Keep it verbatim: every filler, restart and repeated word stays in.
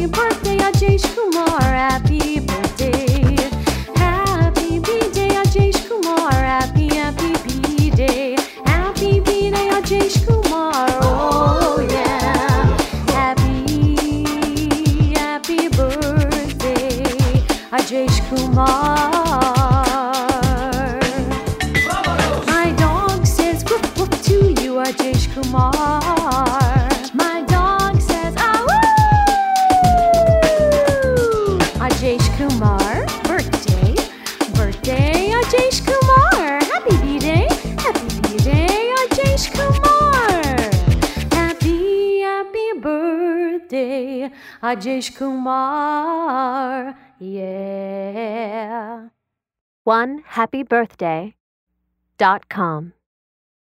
Happy birthday, Ajesh Kumar. Happy birthday. Happy B-Day, Ajesh Kumar. Happy, happy B-Day. Happy B-Day, Ajesh Kumar. Oh yeah. Happy, happy birthday, Ajesh Kumar. My dog says whoop whoop to you, Ajesh Kumar. My dog says ah woo. Ajesh Kumar, birthday, birthday, Ajesh Kumar. Happy B-Day, happy B-Day, Ajesh Kumar. Happy, happy birthday, Ajesh Kumar. Yeah. one happy birthday dot com